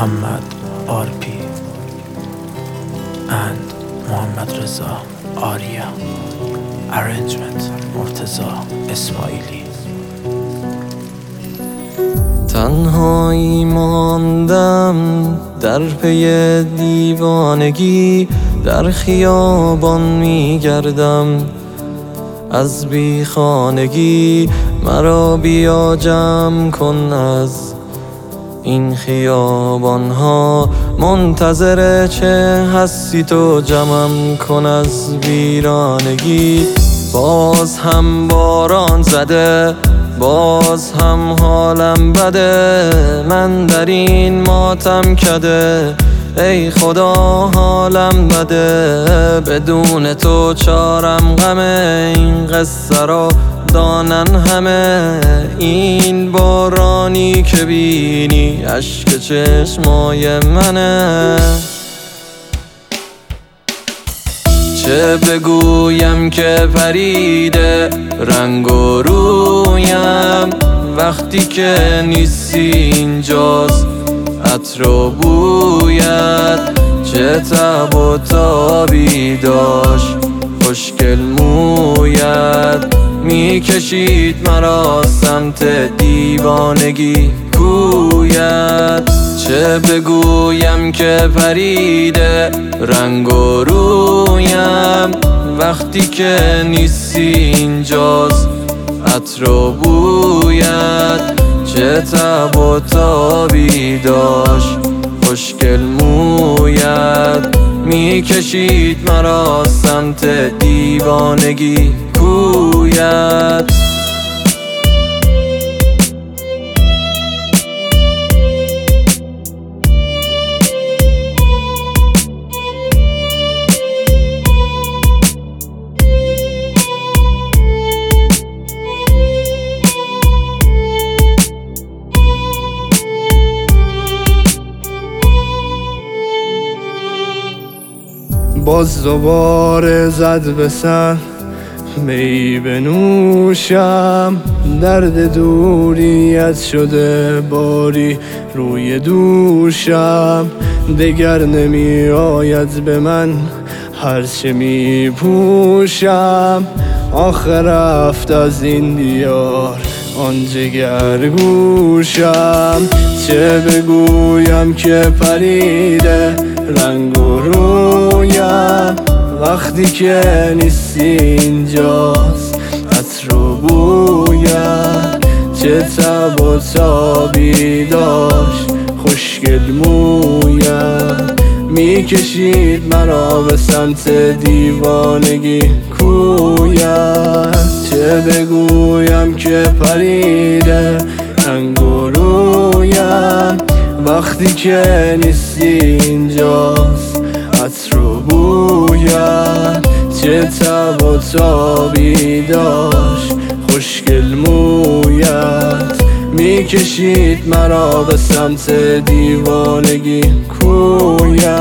Muhammad RP and Muhammad Reza Arya. Arrangement مرتضی اسماعیلی. تنهایی ماندم در پی دیوانگی، در خیابان میگردم از بی خانگی. مرا بیا جمع کن از این خیابان ها، منتظر چه هستی تو جمعم کن از ویرانگی. باز هم باران زده، باز هم حالم بده، من در این ماتم کده، ای خدا حالم بده. بدون تو چارم غمه، این قصه را دانن همه. این بارانی که بینی اشک چشمای منه. چه بگویم که پریده رنگ و رویم، وقتی که نیستی اینجاست عطر و بویت. چه تب و تابی داشت خوشگل مویت، میکشید مرا سمت دیوانگی کویت. چه بگویم که پریده رنگ و رویم، وقتی که نیستی اینجاست عطر و بویت. چه تب و تابی داشت خوشگل مویت، میکشید مرا سمت دیوانگی کویت. باز دوباره زد به سر می بنوشم، درد دوریت شده باری روی دوشم. دگر نمی آید به من هرچه می پوشم، آخر رفت از این دیار آن جگر گوشم. چه بگویم که پریده رنگ و رویم، وقتی که نیستی اینجاست عطر و بویت. چه تب و تابی داشت خوشگل مویت، میکشید مرا به سمت دیوانگی کویت. چه بگویم که پریده رنگ و رویم، وقتی که نیستی اینجاست عطر و بویت. چه تب و تابی داشت خوشگل مویت، میکشید مرا به سمت دیوانگی کویت.